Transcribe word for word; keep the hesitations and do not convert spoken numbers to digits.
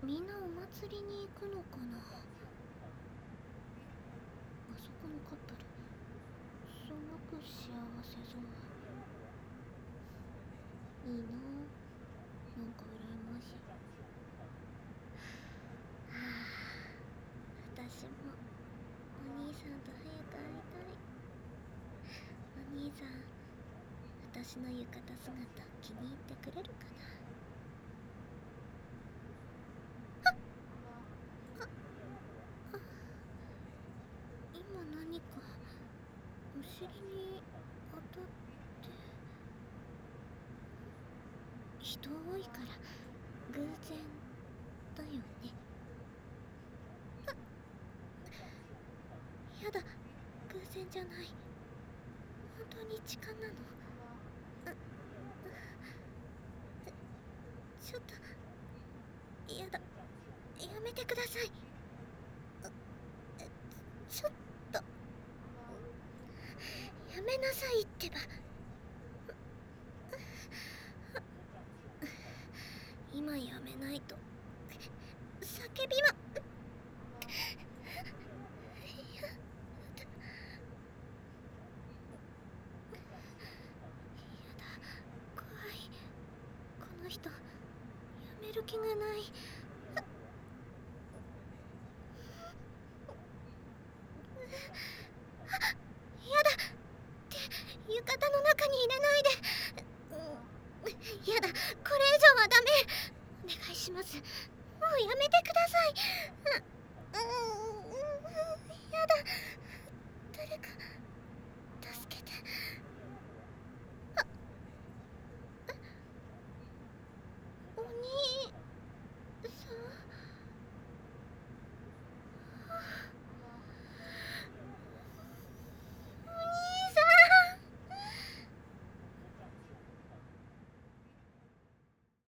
みんなお祭りに行くのかな。あそこのカップルすごく幸せそう。いいな、なんか羨ましい。はあ、私もお兄さんと早く会いたい。お兄さん、私の浴衣姿気に入ってくれるかな。今何かお尻に当たって。人多いから偶然だよね。やだ、偶然じゃない、本当に痴漢なの。ちょっとやだ、やめてください。ちょっとやめなさいってば。今やめないと叫びは。やだ、怖い。この人やめる気がない。